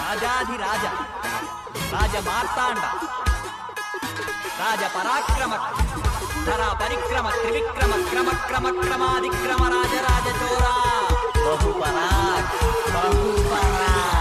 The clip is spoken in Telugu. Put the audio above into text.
రాజాధిరాజ రాజ మార్తాండ రాజ పరాక్రమ ధరా పరిక్రమ త్రివిక్రమ క్రమ క్రమ క్రమాదిక్రమ రాజరాజ చోరా బహుపరాక్ బహుపరాక్